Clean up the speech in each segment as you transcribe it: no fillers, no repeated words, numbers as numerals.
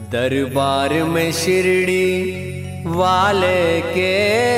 दरबार में शिरडी वाले के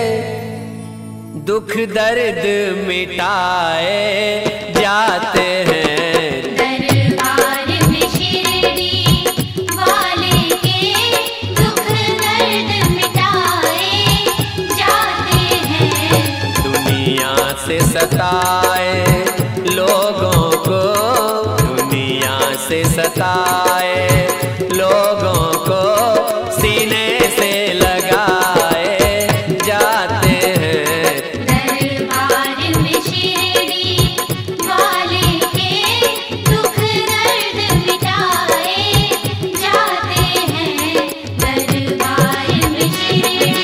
दुख दर्द मिटाए जाते हैं। दरबार में शिरडी वाले के दुख दर्द मिटाए जाते हैं। दुनिया से सताए लोगों को, दुनिया से सताए लोगों को सीने से लगाए जाते हैं। दरबार में शिरडी वाले के दुख दर्द मिटाए जाते हैं। दरबार में शिरडी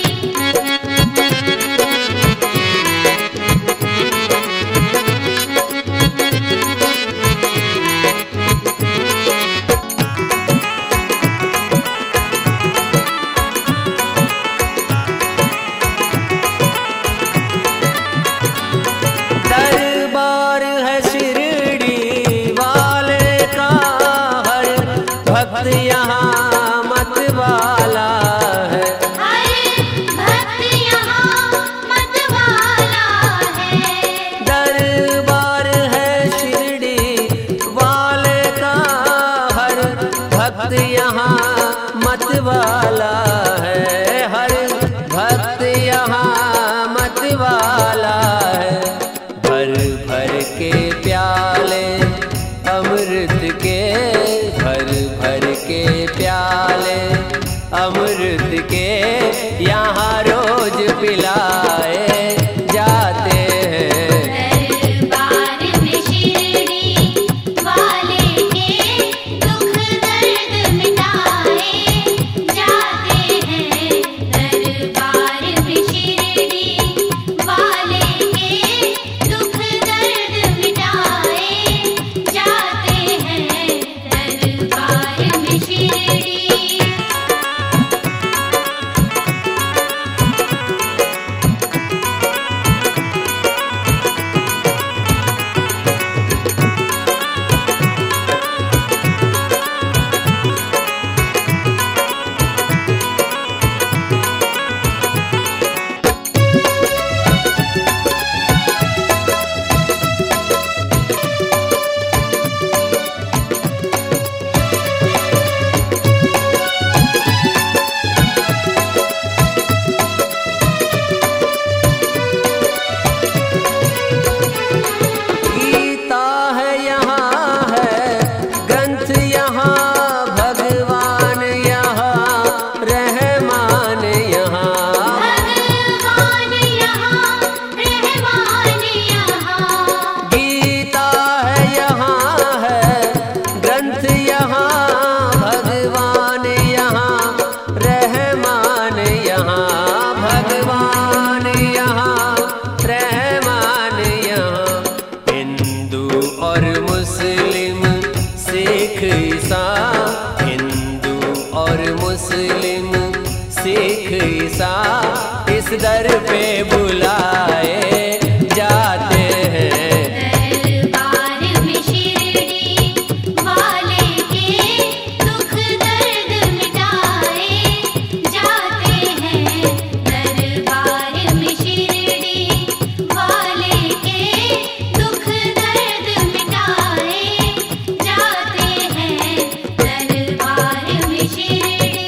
दरबार है शिरडी वाले का, हर भक्त यहाँ मत वाला है। हर भक्त यहाँ मत वाला है। दरबार है शिरडी वाले का, हर भक्त यहाँ मत वाला है। हर भक्त यहाँ मत वाला है। भर भर के प्याले अमृत के, भर भर के प्याले अमृत के यहाँ रोज पिलाए जाते हैं। दरबार में शिरडी वाले के दुख दर्द मिटाए जाते हैं। दरबार में शिरडी वाले के दुख दर्द मिटाए जाते हैं। दरबार में शिरडी और मुस्लिम सिख ईसाई, हिंदू और मुस्लिम सिख ईसाई इस दर पे बुलाए जाते हैं। दरबार में शिरडी वाले के दुख दर्द मिटाए जाते हैं। दरबार में शिरडी वाले के दुख दर्द मिटाए जाते हैं। दरबार में शिरडी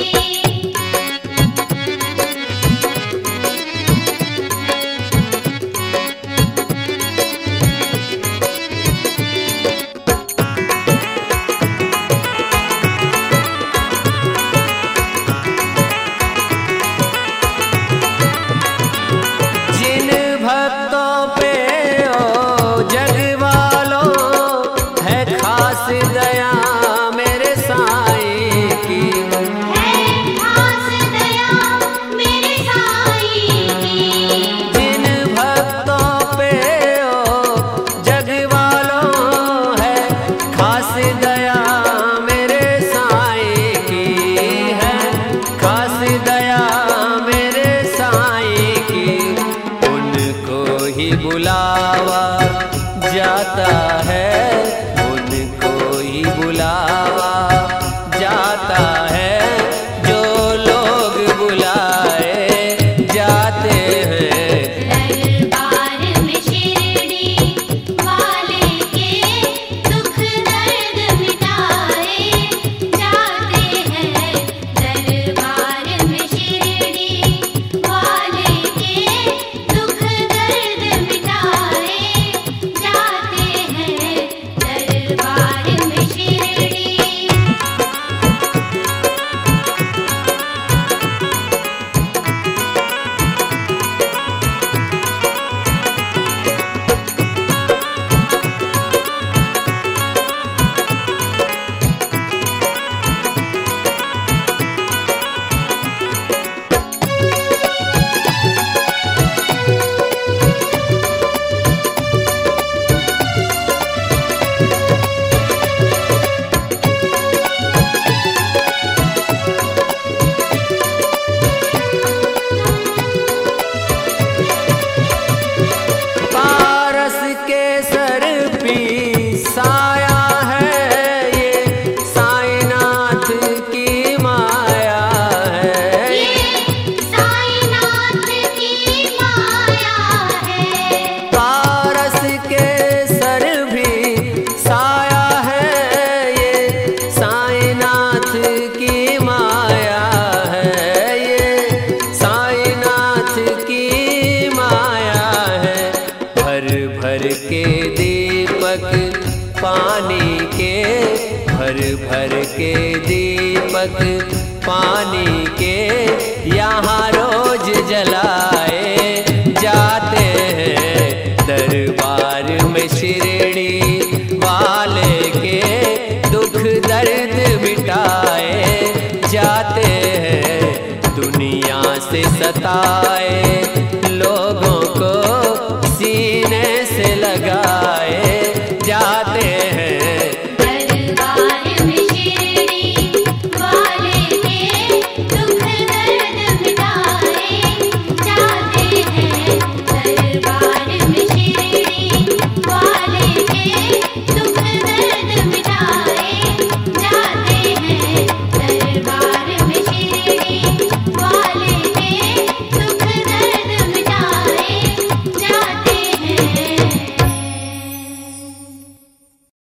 भर के दीपक पानी के यहाँ रोज जलाए जाते हैं। दरबार में शिरडी वाले के दुख दर्द मिटाए जाते हैं। दुनिया से सताए लोगों को सीने से लगा